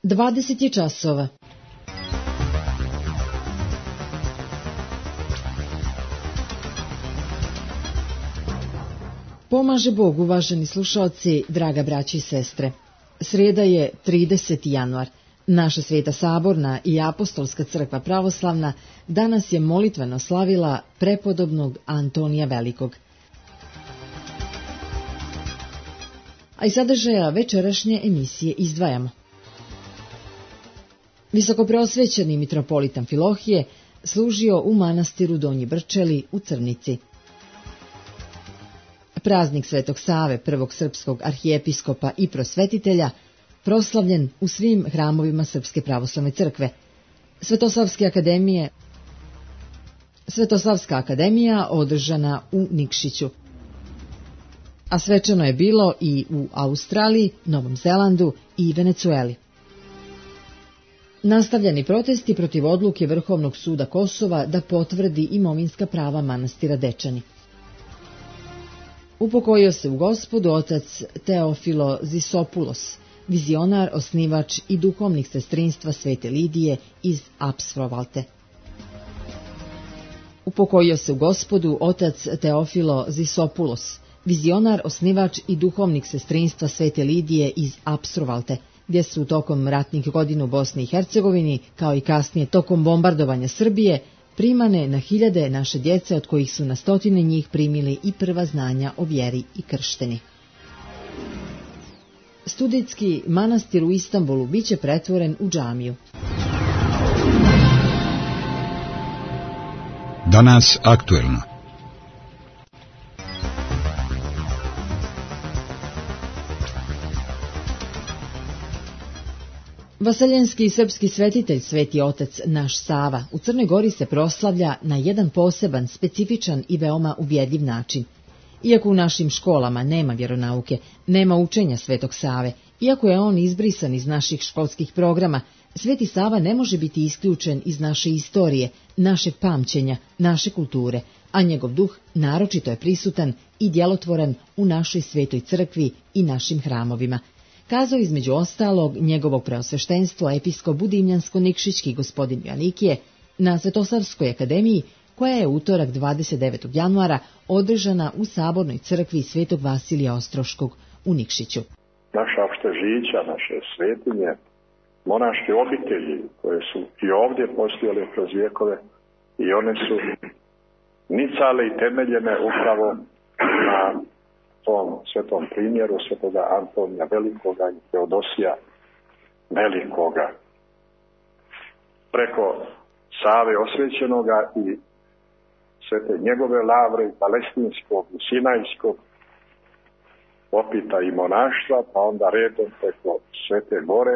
20 je časova. Pomaže Bog, uvaženi slušaoci, draga braći i sestre. Srijeda je 30. januar. Naša Sveta Saborna i Apostolska crkva pravoslavna danas je molitveno slavila prepodobnog Antonija Velikog. A iz sadržaja večerašnje emisije izdvajamo. Visokopreosvećeni mitropolit Amfilohije služio u manastiru Donji Brčeli u Crnici. Praznik Svetog Save, prvog srpskog arhijepiskopa i prosvetitelja, proslavljen u svim hramovima Srpske pravoslavne crkve. Svetosavska akademija održana u Nikšiću. A svečano je bilo i u Australiji, Novom Zelandu i Venecueli. Nastavljeni protesti protiv odluke Vrhovnog suda Kosova da potvrdi imovinska prava manastira Dečani. Upokojio se u Gospodu otac Teofilo Zisopulos, vizionar, osnivač i duhovnik sestrinstva Svete Lidije iz Apsrovalte. Upokojio se u Gospodu otac Teofilo Zisopulos, vizionar, osnivač i duhovnik sestrinstva Svete Lidije iz Apsrovalte, gdje su tokom ratnih godina u Bosni i Hercegovini, kao i kasnije tokom bombardovanja Srbije, primane na hiljade naše djece, od kojih su na stotine njih primili i prva znanja o vjeri i kršteni. Studijski manastir u Istanbulu biće pretvoren u džamiju. Danas aktuelno. Vaseljenski i srpski svetitelj Sveti otac naš Sava u Crnoj Gori se proslavlja na jedan poseban, specifičan i veoma uvjerljiv način. Iako u našim školama nema vjeronauke, nema učenja Svetog Save, iako je on izbrisan iz naših školskih programa, Sveti Sava ne može biti isključen iz naše istorije, našeg pamćenja, naše kulture, a njegov duh naročito je prisutan i djelotvoran u našoj Svetoj crkvi i našim hramovima. Kazao između ostalog njegovo preosveštenstvo episkop Budimljansko-Nikšićki gospodin Joanikije na Svetosavskoj akademiji, koja je utorak 29. januara održana u Sabornoj crkvi Svetog Vasilija Ostroškog u Nikšiću. Naša opštežića, naše svetinje, monaške obitelji koje su i ovdje postojale kroz vjekove i one su nicale i temeljene upravo na tom svetom primjeru svetoga Antonija Velikoga i Teodosija Velikoga. Preko Save Osvećenoga i svete njegove lavre, Palestinskog i Sinajskog, opita i monaštva, pa onda redom preko Svete Gore,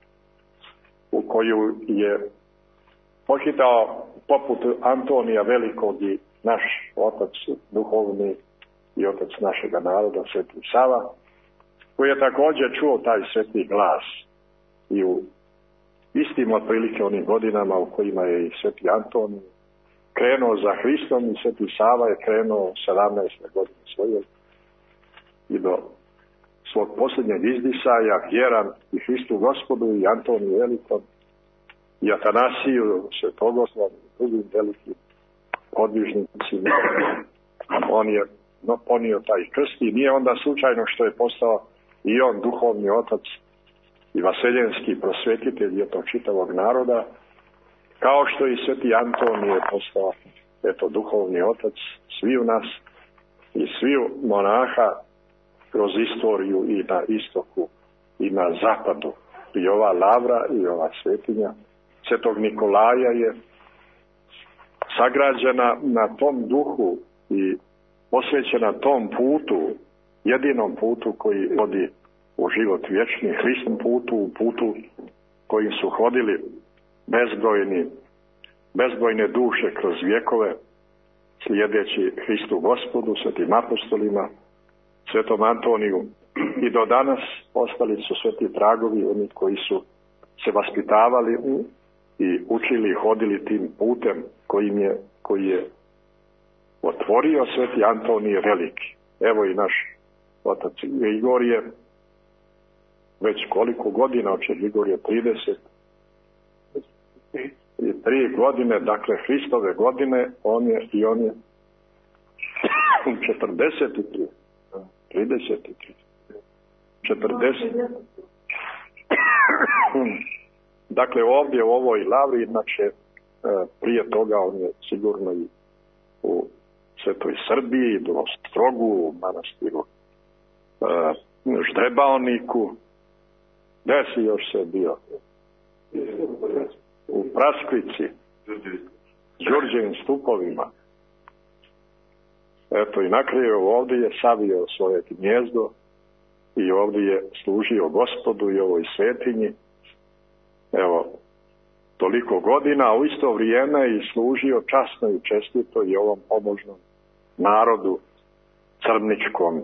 u koju je pohitao poput Antonija Velikog i naš otac duhovni i otac našega naroda, Sveti Sava, koji je također čuo taj sveti glas i u istim otprilike onim godinama u kojima je i Sveti Antonij krenuo za Hristom i Sveti Sava je krenuo 17. godine svoje i do svog posljednjeg izdisaja vjeran i Hristu Gospodu i Antoniju Velikom i Atanasiju Svetogoslavu i drugim velikim podvižnicima. On je ponio taj krst i nije onda slučajno što je postao i on duhovni otac i vaseljenski prosvetitelj je to čitavog naroda, kao što i Sveti Antonij je postao duhovni otac sviju nas i sviju monaha kroz istoriju i na istoku i na zapadu. I ova lavra i ova svetinja Svetog Nikolaja je sagrađena na tom duhu i posvećena tom putu, jedinom putu koji vodi u život vječni, Hristom putu, u putu kojim su hodili bezbrojne duše kroz vjekove, slijedeći Hristu Gospodu, svetim apostolima, svetom Antoniju. I do danas ostali su sveti tragovi, oni koji su se vaspitavali i učili i hodili tim putem koji je otvorio Sveti Antonije Veliki. Evo i naš otac Grigorije već koliko godina, oče Grigorije, 33 godine, dakle Hristove godine, on je 43. 33. 40. Dakle, ovdje u ovoj lavri, inače, prije toga on je sigurno i u Svetoj Srbiji, u Ostrogu, u manastiru Ždrebaoniku. Gde si još se bio? U Praskvici, Đurđevim stupovima. Eto, i na kraju ovdje je savio svoje gnjezdo i ovdje je služio Gospodu i ovoj svetinji. Evo, toliko godina, a u isto vrijeme i služio časno i čestito i ovom pomožnom narodu crničkom.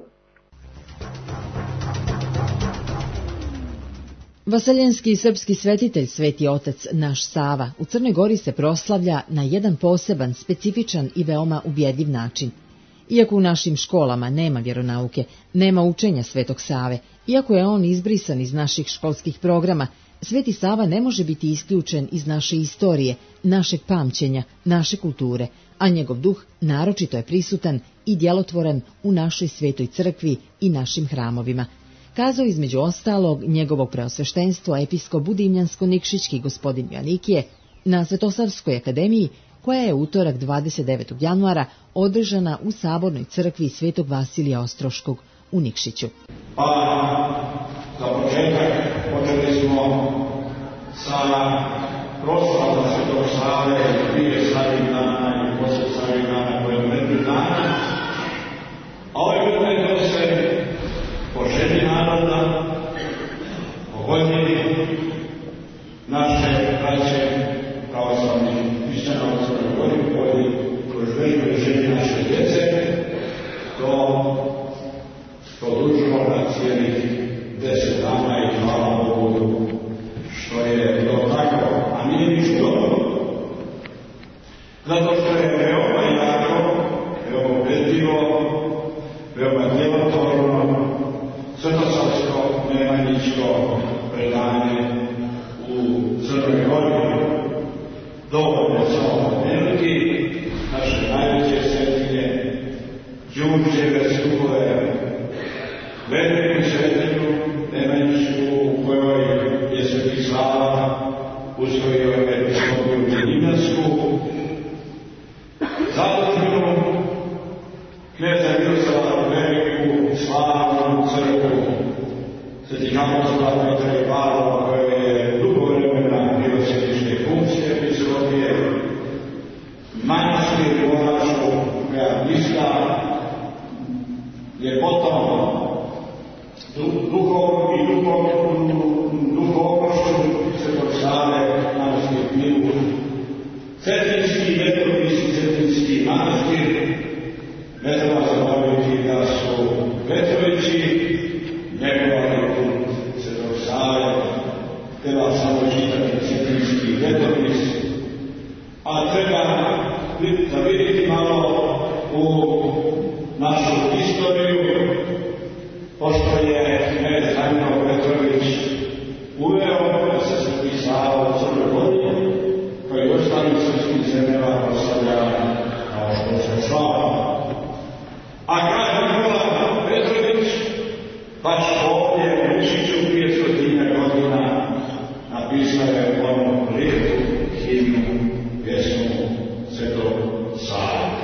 Vaseljenski i srpski svetitelj Sveti otac naš Sava u Crnoj Gori se proslavlja na jedan poseban, specifičan i veoma ubjedljiv način. Iako u našim školama nema vjeronauke, nema učenja Svetog Save, iako je on izbrisan iz naših školskih programa, Sveti Sava ne može biti isključen iz naše istorije, našeg pamćenja, naše kulture, a njegov duh naročito je prisutan i djelotvoran u našoj Svetoj crkvi i našim hramovima. Kazao između ostalog njegovo preosveštenstvo episkop Budimljansko-Nikšićki gospodin Joanikije na Svetosavskoj akademiji, koja je utorak 29. januara održana u Sabornoj crkvi Svetog Vasilija Ostroškog u Nikšiću. Za početak počeli smo sa proslavom Svetog Save prije Savih dana i posle Savih dana koje je među dana. A ove godine to se po želji naroda, po volji naše braće pravoslavnih hrišćana u Crnoj Gori, koji kroz vežbe želji naše djece, to produžimo na cijelih 10 dana i hvala Bogu što je to tako, a nije ništa dobro. Zato što je veoma jako, veoma ubedljivo, veoma djelotvorno svetosavsko nemanjičko predanje u Crnoj Gori. Dovoljno je samo pomenuti naše najveće svetinje, Đurđeve stupove, veliku svetinju nemanjičku u kojoj je Sveti Sava usvojio episkopiju Budimljansku, zadužbinu kneza Miroslava veliku slavnu crkvu Sveti Kapostola Petra i Pavla, koja je dugo vremena bilo svetičke funkcije episkopije, manastir u Orašcu, koja bliska ljepotom, duhom i duhovnošću Svetog Save, manastir Milu, Cetinski, Vetrovnici, Cetinski manastir. Ne treba zaboraviti da su Vetrovići njegovali put Svetog Save, treba samo čitati Cetinski Vetrovnici, a treba da vidjeti malo u našu istoriju, pošto je knez Danilo Petrović uveo da se Sveti Sava u Crnoj Gori, koji u ostalim srpskim zemljama proslavlja kao što se slava. A knez Danilo Petrović baš ovdje u Nikšiću prije 100 godina napisao je onu lijepu himnu, pjesmu Svetog Save.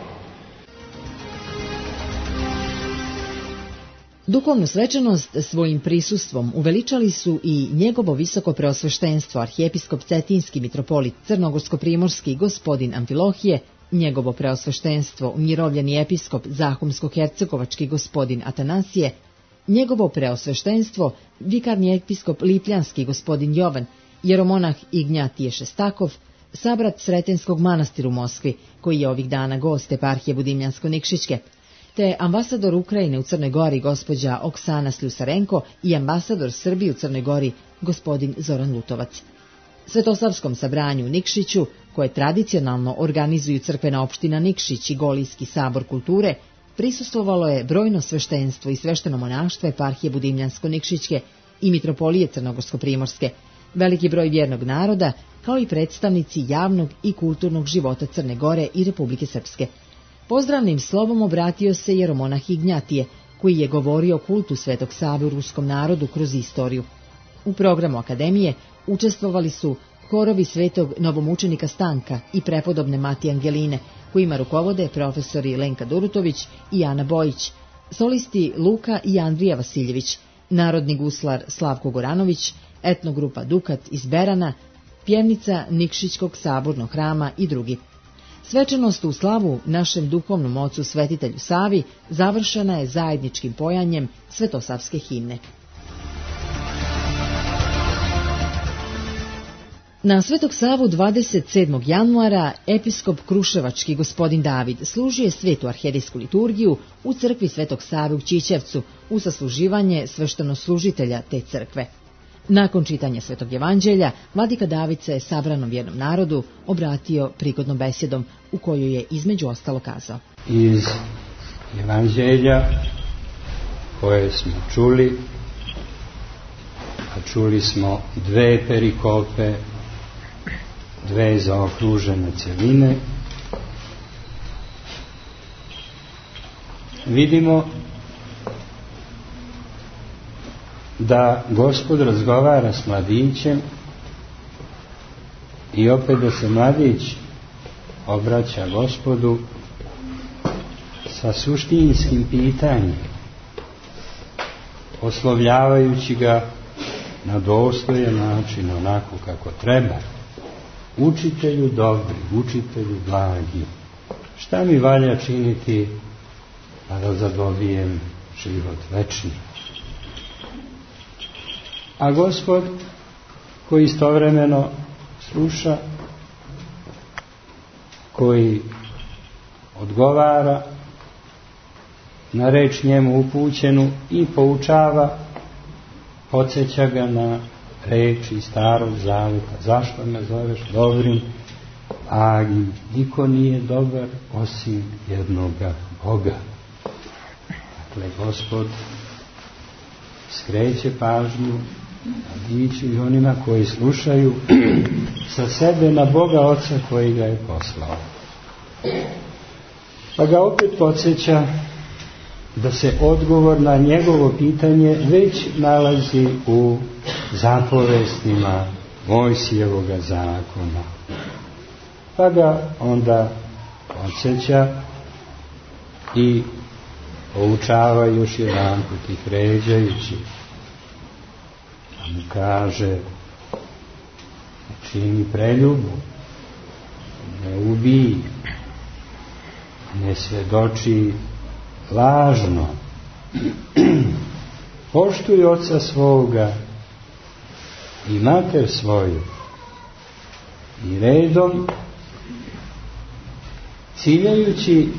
Duhovnu svečanost svojim prisustvom uveličali su i njegovo visoko preosveštenstvo arhijepiskop Cetinski mitropolit Crnogorsko-primorski gospodin Amfilohije, njegovo preosveštenstvo umirovljeni episkop Zahumsko-hercegovački gospodin Atanasije, njegovo preosveštenstvo vikarni episkop Lipljanski gospodin Jovan, jeromonah Ignjatije Šestakov, sabrat Sretenskog manastira u Moskvi, koji je ovih dana gost eparhije Budimljansko-Nikšićke, te ambasador Ukrajine u Crnoj Gori gospođa Oksana Sljusarenko i ambasador Srbije u Crnoj Gori gospodin Zoran Lutovac. Svetosavskom sabranju u Nikšiću, koje tradicionalno organizuju crkvena opština Nikšić i Golijski sabor kulture, prisustvovalo je brojno sveštenstvo i svešteno monaštvo eparhije Budimljansko-Nikšićke i mitropolije Crnogorsko-primorske, veliki broj vjernog naroda, kao i predstavnici javnog i kulturnog života Crne Gore i Republike Srpske. Pozdravnim slovom obratio se jeromonah Ignjatije, koji je govorio o kultu Svetog Save u ruskom narodu kroz istoriju. U programu akademije učestvovali su horovi Svetog novomučenika Stanka i prepodobne Matije Angeline, kojima rukovode profesori Lenka Durutović i Ana Bojić, solisti Luka i Andrija Vasiljević, narodni guslar Slavko Goranović, etnogrupa Dukat iz Berana, pjevnica Nikšićkog sabornog hrama i drugi. Svečanost u slavu našem duhovnom ocu Svetitelju Savi završena je zajedničkim pojanjem svetosavske himne. Na Svetog Savu 27. januara episkop Kruševački gospodin David služio je svetu arhijerejsku liturgiju u crkvi Svetog Save u Ćićevcu u sasluživanje sveštenoslužitelja te crkve. Nakon čitanja Svetog evanđelja, vladika David se sabranom vjernom narodu obratio prigodnom besedom u kojoj je između ostalo kazao: Iz evanđelja koje smo čuli, a čuli smo dve perikope, dve zaokružene cjeline, vidimo da Gospod razgovara s mladićem i opet da se mladić obraća Gospodu sa suštinskim pitanjem, oslovljavajući ga na dostojan način, onako kako treba. Učitelju dobri, učitelju blagi, šta mi valja činiti da zadobijem život večni? A Gospod, koji istovremeno sluša, koji odgovara na reč njemu upućenu i poučava, podsjeća ga na reč iz Starog Zaveta: zašto me zoveš dobrim, a niko nije dobar osim jednoga Boga. Dakle, Gospod skreće pažnju mladiću i onima koji slušaju sa sebe na Boga Oca koji ga je poslao. Pa ga opet podsjeća da se odgovor na njegovo pitanje već nalazi u zapovestima Mojsijevoga zakona. Pa ga onda podsjeća i poučava još jedanput ih ređajući. Pa mu kaže: čini preljubu, ne ubij, ne svedoči lažno, poštuj oca svoga i mater svoju. I redom, ciljajući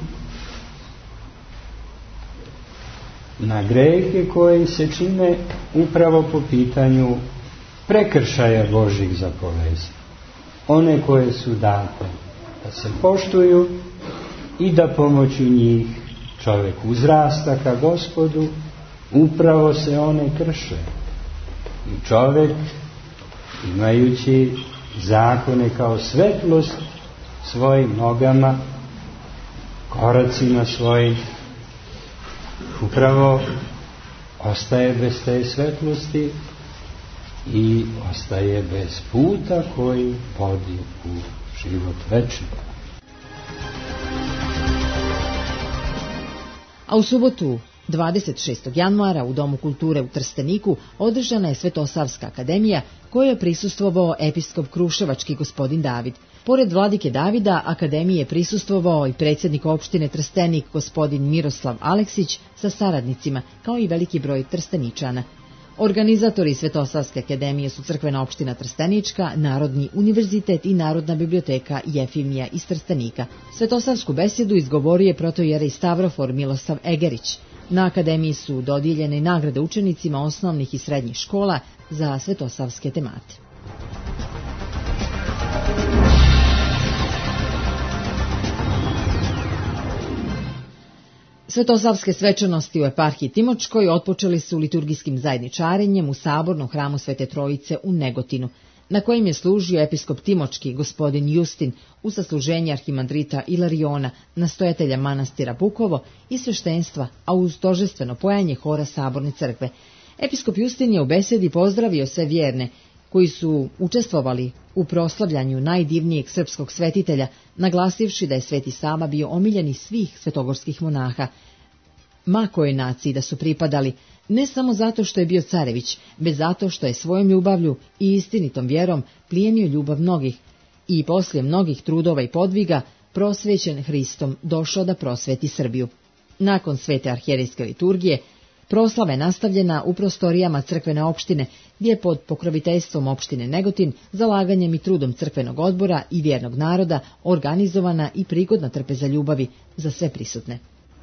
na grehe koji se čine upravo po pitanju prekršaja Božjih zapovesti, one koje su date da se poštuju i da pomoću njih čovjek uzrasta ka Gospodu, upravo se one krše. I čovjek, imajući zakone kao svetlost svojim nogama, koracima svojim, upravo ostaje bez te svetlosti i ostaje bez puta koji vodi u život večni. A u subotu 26. januara u Domu kulture u Trsteniku održana je Svetosavska akademija kojoj je prisustvovao episkop Kruševački gospodin David. Pored vladike Davida, akademiji je prisustvovao i predsjednik opštine Trstenik gospodin Miroslav Aleksić sa saradnicima, kao i veliki broj Trsteničana. Organizatori Svetosavske akademije su crkvena opština Trstenička, Narodni univerzitet i Narodna biblioteka Jefimija iz Trstenika. Svetosavsku besedu izgovorio je protojerej Stavrofor Milosav Egerić. Na akademiji su dodijeljene i nagrade učenicima osnovnih i srednjih škola za svetosavske temate. Svetosavske svečanosti u eparhiji Timočkoj otpočeli su liturgijskim zajedničarenjem u sabornom hramu Svete Trojice u Negotinu, na kojim je služio episkop Timočki, gospodin Justin, u sasluženje arhimandrita Ilariona, nastojatelja manastira Bukovo i sveštenstva, a uz tožestveno pojanje hora saborne crkve. Episkop Justin je u besedi pozdravio sve vjerne koji su učestvovali u proslavljanju najdivnijeg srpskog svetitelja, naglasivši da je Sveti Sava bio omiljeni svih svetogorskih monaha, ma kojoj naciji da su pripadali, ne samo zato što je bio carević, već zato što je svojom ljubavlju i istinitom vjerom plijenio ljubav mnogih i poslije mnogih trudova i podviga, prosvećen Hristom, došao da prosveti Srbiju. Nakon svete arhijerejske liturgije, proslava je nastavljena u prostorijama crkvene opštine, gdje je pod pokroviteljstvom opštine Negotin, zalaganjem i trudom crkvenog odbora i vjernog naroda organizovana i prigodna trpeza ljubavi za sve prisutne.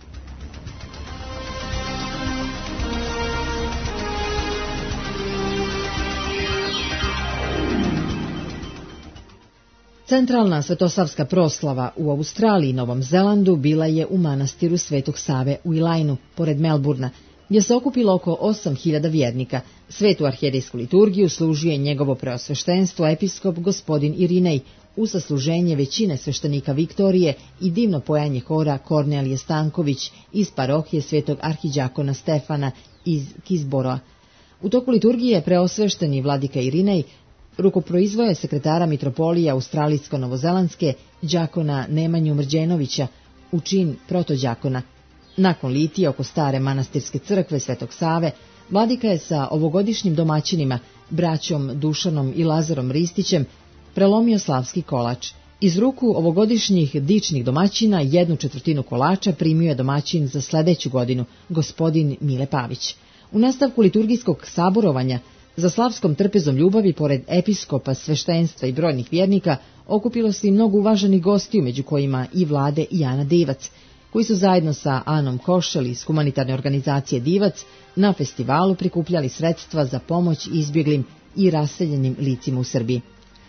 Centralna svetosavska proslava u Australiji i Novom Zelandu bila je u manastiru Svetog Save u Ilajnu, pored Melburna, gdje se okupilo oko 8.000 vjernika. Svetu arhijerejsku liturgiju služio je njegovo preosveštenstvo episkop gospodin Irinej, u sasluženje većine sveštenika Viktorije i divno pojanje hora Kornelije Stanković iz parohije Svetog arhidjakona Stefana iz Kizboroa. U toku liturgije preosvešteni vladika Irinej rukoproizvoje sekretara mitropolije australijsko-novozelandske đakona Nemanju Mrđenovića u čin protođakona. Nakon litije oko stare manastirske crkve Svetog Save, vladika je sa ovogodišnjim domaćinima, braćom Dušanom i Lazarom Ristićem, prelomio slavski kolač. Iz ruku ovogodišnjih dičnih domaćina 1/4 kolača primio je domaćin za sljedeću godinu, gospodin Mile Pavić. U nastavku liturgijskog saborovanja, za slavskom trpezom ljubavi, pored episkopa, sveštenstva i brojnih vjernika, okupilo se i mnogo uvaženih gostiju, među kojima i Vlade i Ana Divac, koji su zajedno sa Anom Košel iz humanitarne organizacije Divac na festivalu prikupljali sredstva za pomoć izbjeglim i raseljenim licima u Srbiji.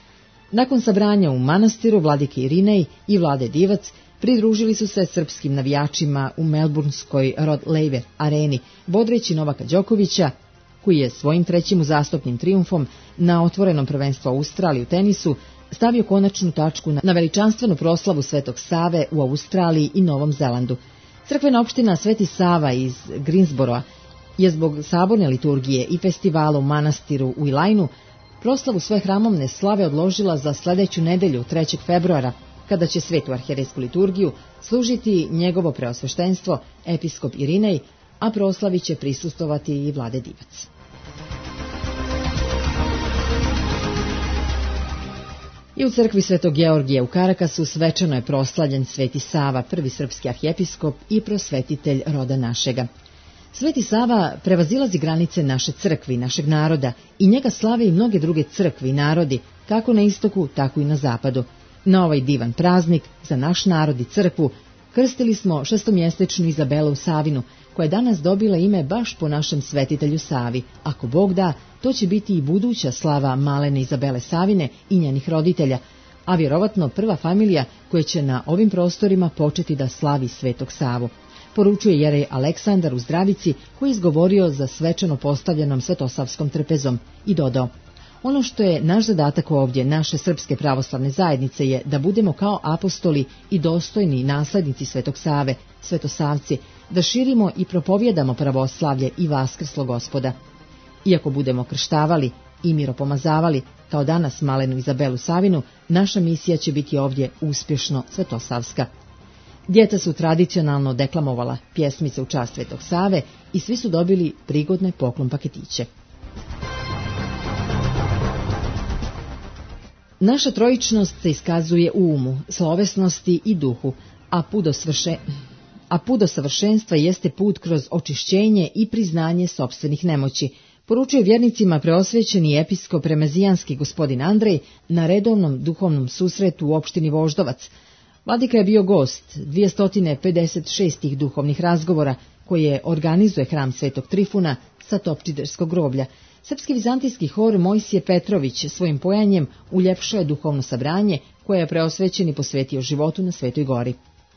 Nakon sabranja u manastiru, vladike Irinej i Vlade Divac pridružili su se srpskim navijačima u melburnskoj Rod Laver areni, bodreći Novaka Đokovića, koji je svojim 3. uzastopnim trijumfom na otvorenom prvenstvu Australiji u tenisu stavio konačnu tačku na veličanstvenu proslavu Svetog Save u Australiji i Novom Zelandu. Crkvena opština Sveti Sava iz Greensboroa je zbog saborne liturgije i festivala u manastiru u Ilajnu proslavu svoje hramovne slave odložila za sljedeću nedelju, 3. februara, kada će svetu arhijerejsku liturgiju služiti njegovo preosveštenstvo episkop Irinej, a proslavi će prisustovati i Vlade Divac. I u crkvi Svetog Georgija u Karakasu svečano je proslavljen Sveti Sava, prvi srpski arhijepiskop i prosvetitelj roda našega. Sveti Sava prevazilazi granice naše crkve i našeg naroda i njega slave i mnoge druge crkve i narodi, kako na istoku, tako i na zapadu. Na ovaj divan praznik za naš narod i crkvu krstili smo šestomjesečnu Izabelu Savinu, koja je danas dobila ime baš po našem svetitelju Savi. Ako Bog da, to će biti i buduća slava malene Izabele Savine i njenih roditelja, a vjerovatno prva familija koja će na ovim prostorima početi da slavi Svetog Savu, poručuje jerej Aleksandar u Zdravici, koji je izgovorio za svečano postavljenom svetosavskom trpezom i dodao: ono što je naš zadatak ovdje, naše srpske pravoslavne zajednice, je da budemo kao apostoli i dostojni naslednici Svetog Save, svetosavci, da širimo i propovjedamo pravoslavlje i vaskrslo Gospoda. Iako budemo krštavali i miropomazavali, kao danas malenu Izabelu Savinu, naša misija će biti ovdje uspješno svetosavska. Djeca su tradicionalno deklamovala pjesmice u čast Svetog Save i svi su dobili prigodne poklon paketiće. Naša trojičnost se iskazuje u umu, slovesnosti i duhu, a put do savršenstva jeste put kroz očišćenje i priznanje sopstvenih nemoći, poručuje vjernicima preosvećeni episkop remezijanski gospodin Andrej na redovnom duhovnom susretu u opštini Voždovac. Vladika je bio gost 256 duhovnih razgovora koje organizuje hram Svetog Trifuna sa Topčiderskog groblja. Srpski vizantijski hor Mojsije Petrović svojim pojanjem uljepšao je duhovno sabranje koje je preosvećeni posvetio životu na Svetoj gori.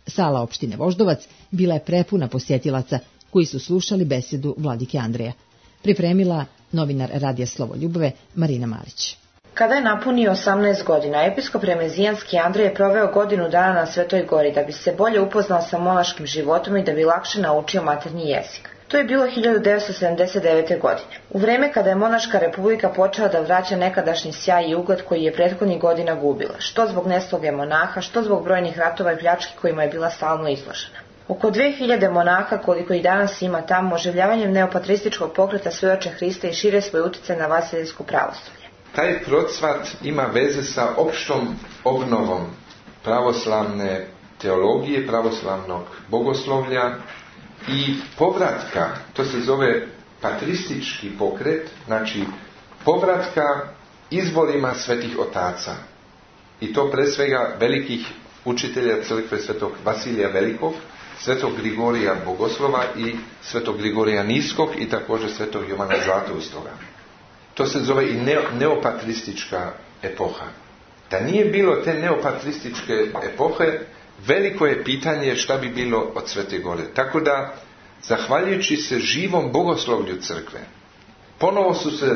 Sala opštine Voždovac bila je prepuna posjetilaca koji su slušali besedu vladike Andreja. Pripremila novinar Radija Slovoljubove Marina Marić. Kada je napunio 18 godina, episkop Remezijanski Andrej je proveo godinu dana na Svetoj Gori da bi se bolje upoznao sa monaškim životom i da bi lakše naučio maternji jezik. To je bilo 1979. godine. U vreme kada je monaška republika počela da vraća nekadašnji sjaj i ugled koji je prethodnih godina gubila, što zbog nesloge monaha, što zbog brojnih ratova i pljački kojima je bila stalno izložena. Oko 2000 monaha, koliko i danas ima tamo, oživljavanjem neopatrističkog pokreta svedoče Hrista i šire svoj utjecaj na vasilijsko pravoslavlje. Taj procvat ima veze sa opštom obnovom pravoslavne teologije, pravoslavnog bogoslovlja i povratka, to se zove patristički pokret, znači povratka izborima svetih otaca. I to pre svega velikih učitelja crkve svetog Vasilija Velikog, svetog Grigorija Bogoslova i svetog Grigorija Niskog i također svetog Jovana Zlatoustoga. To se zove i neopatristička epoha. Da nije bilo te neopatrističke epohe, veliko je pitanje šta bi bilo od Svete Gore. Tako da, zahvaljujući se živom bogoslovlju crkve, ponovo su se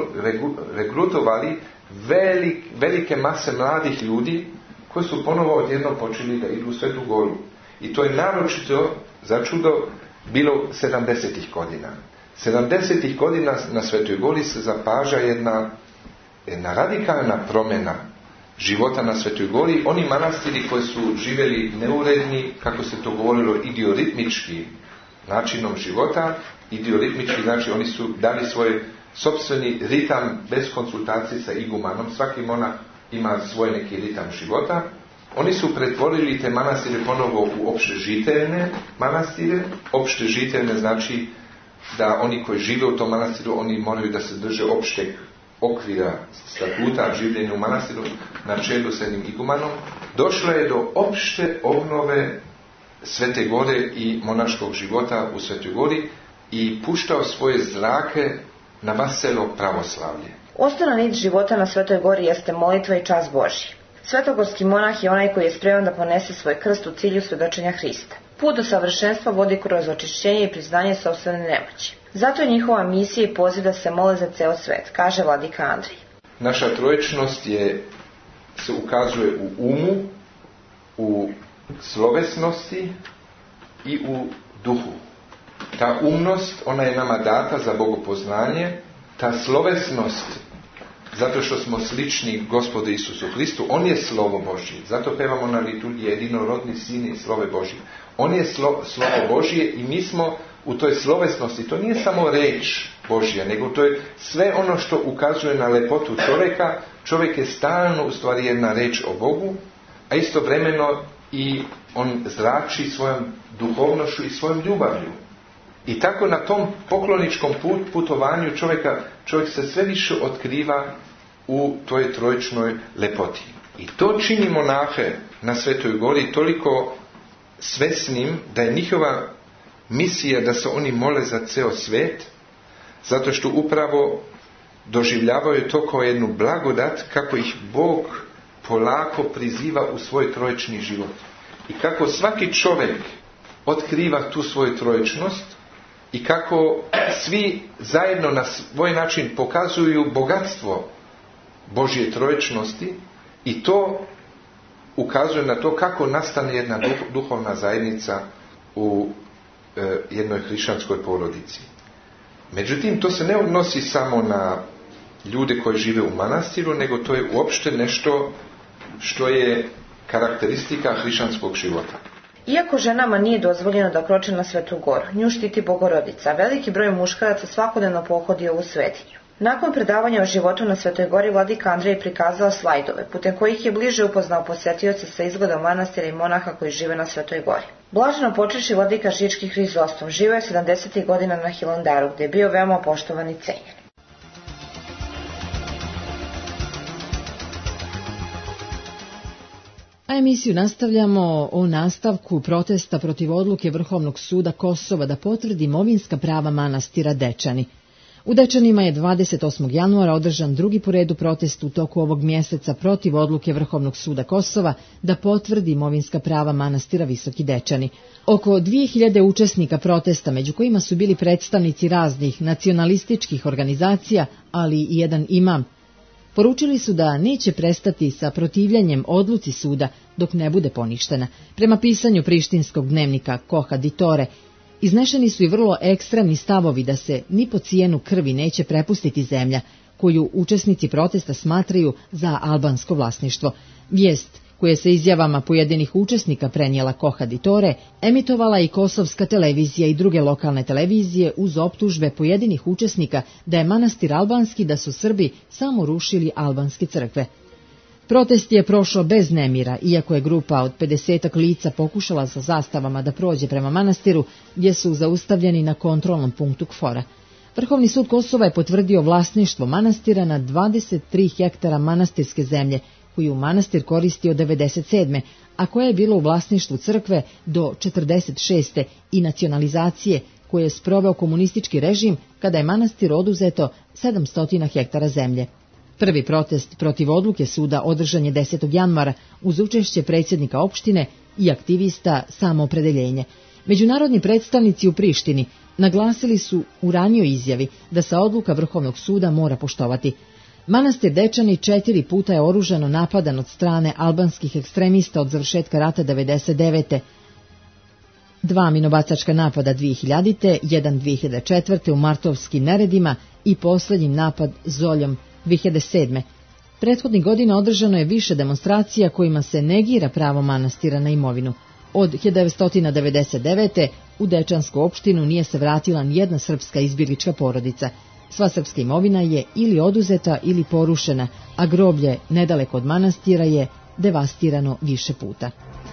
regrutovali velike mase mladih ljudi koji su ponovo odjednom počeli da idu u Svetu Goru. I to je naročito začudo bilo 70. godina. 70. godina na Svetoj Gori se zapaža jedna radikalna promjena života na Svetoj Gori. Oni manastiri koji su živjeli neuredni, kako se to govorilo, idioritmički načinom života, idioritmički znači oni su dali svoj sopstveni ritam bez konsultacije sa igumanom, svaki monah ima svoj neki ritam života. Oni su pretvorili te manastire ponovo u opšte žiteljne manastire. Opšte žiteljne znači da oni koji žive u tom manastiru, oni moraju da se drže opšteg okvira statuta življenja u manastiru na čelu sa jednim igumanom. Došlo je do opšte obnove Svete Gore i monaškog života u Svetoj Gori i puštao svoje zrake na vaselo pravoslavlje. Osnovna nit života na Svetoj Gori jeste molitva i čast Božji. Svetogorski monah je onaj koji je spreman da ponese svoj krst u cilju svedočenja Hrista. Put do savršenstva vodi kroz očišćenje i priznanje sopstvene nemoći. Zato je njihova misija i poziv da se mole za ceo svet, kaže vladika Andrej. Naša troječnost se ukazuje u umu, u slovesnosti i u duhu. Ta umnost, ona je nama data za bogopoznanje, ta slovesnost, zato što smo slični Gospodu Isusu Hristu, on je slovo Božje. Zato pevamo na liturgiji jedinorodni sin i slove Božje. On je slovo Božje i mi smo u toj slovesnosti. To nije samo reč Božja, nego to je sve ono što ukazuje na lepotu čovjeka. Čovjek je stalno u stvari jedna reč o Bogu, a istovremeno i on zrači svojom duhovnošću i svojom ljubavlju. I tako na tom pokloničkom putovanju čovjek se sve više otkriva u toj trojičnoj lepoti. I to čini monahe na Svetoj Gori toliko svesnim da je njihova misija da se oni mole za ceo svet, zato što upravo doživljavaju to kao jednu blagodat kako ih Bog polako priziva u svoj trojični život. I kako svaki čovjek otkriva tu svoju trojičnost i kako svi zajedno na svoj način pokazuju bogatstvo Božje trojičnosti i to ukazuje na to kako nastane jedna duhovna zajednica u jednoj hrišćanskoj porodici. Međutim, to se ne odnosi samo na ljude koji žive u manastiru, nego to je uopšte nešto što je karakteristika hrišćanskog života. Iako ženama nije dozvoljeno da kroče na Svetu Goru, nju štiti Bogorodica, veliki broj muškaraca svakodnevno pohodi ovu svetinju. Nakon predavanja o životu na Svetoj Gori, vladika Andrej je prikazao slajdove, putem kojih je bliže upoznao posjetioce sa izgledom manastira i monaha koji žive na Svetoj Gori. Blaženo počevši vladika Žički Hrizostom živio je 70. godina na Hilandaru, gdje je bio veoma poštovan i cenjen. A emisiju nastavljamo o nastavku protesta protiv odluke Vrhovnog suda Kosova da potvrdi imovinska prava manastira Dečani. U Dečanima je 28. januara održan drugi po redu protest u toku ovog mjeseca protiv odluke Vrhovnog suda Kosova da potvrdi imovinska prava manastira Visoki Dečani. Oko 2000 učesnika protesta, među kojima su bili predstavnici raznih nacionalističkih organizacija, ali i jedan imam, poručili su da neće prestati sa protivljenjem odluci suda dok ne bude poništena. Prema pisanju prištinskog dnevnika Koha Ditore, iznešeni su i vrlo ekstremni stavovi da se ni po cijenu krvi neće prepustiti zemlja, koju učesnici protesta smatraju za albansko vlasništvo. Vijest koje se izjavama pojedinih učesnika prenijela Koha Ditore, emitovala i kosovska televizija i druge lokalne televizije uz optužbe pojedinih učesnika da je manastir albanski, da su Srbi samo rušili albanske crkve. Protest je prošao bez nemira, iako je grupa od 50 lica pokušala sa zastavama da prođe prema manastiru, gdje su zaustavljeni na kontrolnom punktu KFOR-a. Vrhovni sud Kosova je potvrdio vlasništvo manastira na 23 hektara manastirske zemlje, koju manastir koristi od 1997. a koja je bila u vlasništvu crkve do 1946. i nacionalizacije koje je sproveo komunistički režim kada je manastir oduzeto 700 hektara zemlje. Prvi protest protiv odluke suda održan je 10. januara uz učešće predsjednika opštine i aktivista Samoopredeljenje. Međunarodni predstavnici u Prištini naglasili su u ranijoj izjavi da se odluka Vrhovnog suda mora poštovati. Manastir Dečani 4 puta je oružano napadan od strane albanskih ekstremista od završetka rata 1999. 2 minobacačka napada 2000. 1 2004. u martovskim neredima i posljednji napad Zoljom 2007. Prethodnih godina održano je više demonstracija kojima se negira pravo manastira na imovinu. Od 1999. u Dečansku opštinu nije se vratila nijedna srpska izbjeglička porodica. Sva srpska imovina je ili oduzeta ili porušena, a groblje nedaleko od manastira je devastirano više puta.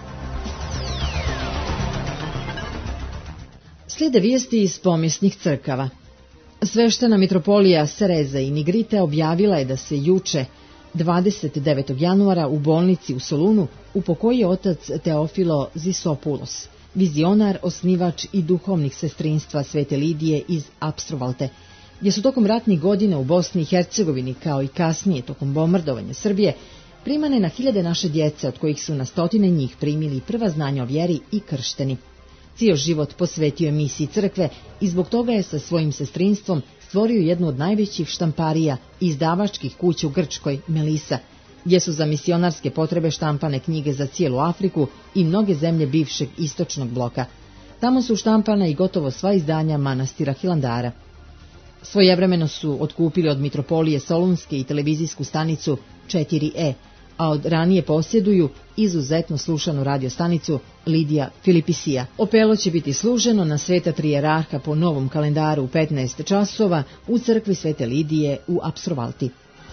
Slijede vijesti iz pomjesnih crkava. Sveštena mitropolija Sereza i Nigrite objavila je da se juče, 29. januara, u bolnici u Solunu upokojio otac Teofilo Zisopoulos, vizionar, osnivač i duhovnik sestrinstva Svete Lidije iz Apstrovalte, gdje su tokom ratnih godina u Bosni i Hercegovini, kao i kasnije tokom bombardovanja Srbije, primane na hiljade naše djece, od kojih su na stotine njih primili prva znanja o vjeri i kršteni. Cijel život posvetio je misiji crkve i zbog toga je sa svojim sestrinstvom stvorio jednu od najvećih štamparija i izdavačkih kuća u Grčkoj, Melisa, gdje su za misionarske potrebe štampane knjige za cijelu Afriku i mnoge zemlje bivšeg istočnog bloka. Tamo su štampana i gotovo sva izdanja manastira Hilandara. Svojevremeno su otkupili od mitropolije Solunske i televizijsku stanicu 4E, a od ranije posjeduju izuzetno slušanu radiostanicu Lidija Filipisija. Opelo će biti služeno na Sveta Trijerarha po novom kalendaru u 15 časova u crkvi Svete Lidije u Apstrovalti.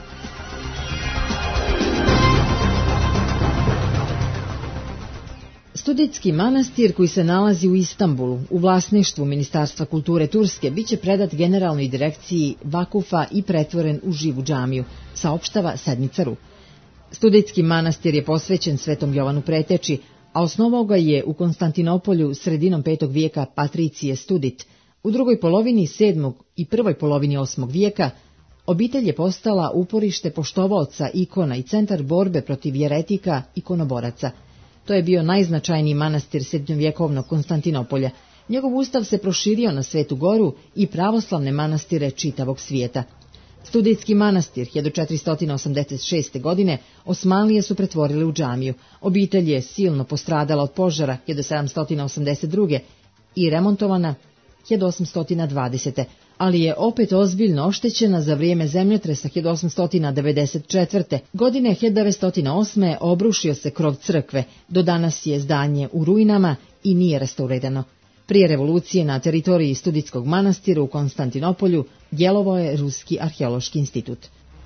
Studitski manastir, koji se nalazi u Istanbulu, u vlasništvu Ministarstva kulture Turske, biće predat generalnoj direkciji Vakufa i pretvoren u živu džamiju, saopštava Sedmica.ru. Studitski manastir je posvećen Svetom Jovanu Preteči, a osnovao ga je u Konstantinopolju sredinom 5. vijeka Patricije Studit. U drugoj polovini 7. i prvoj polovini 8. vijeka obitelj je postala uporište poštovaoca ikona i centar borbe protiv jeretika i ikonoboraca. To je bio najznačajniji manastir srednjovjekovnog Konstantinopolja. Njegov ustav se proširio na Svetu Goru i pravoslavne manastire čitavog svijeta. Studitski manastir 1486. godine Osmanlije su pretvorili u džamiju. Obitelj je silno postradala od požara 1782. i remontovana 1820. ali je opet ozbiljno oštećena za vrijeme zemljotresa 1894. Godine 1908. obrušio se krov crkve, do danas je zdanje u ruinama i nije restaurirano. Prije revolucije na teritoriji Studitskog manastira u Konstantinopolju djelovao je Ruski arheološki institut.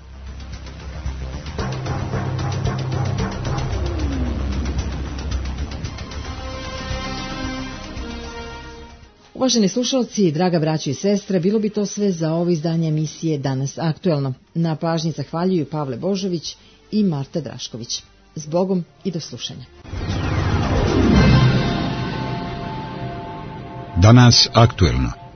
Uvaženi slušalci, draga braćo i sestre, bilo bi to sve za ovo izdanje emisije Danas aktuelno. Na pažnji zahvaljuju Pavle Božović i Marta Drašković. S Bogom i do slušanja. Danas aktuelno.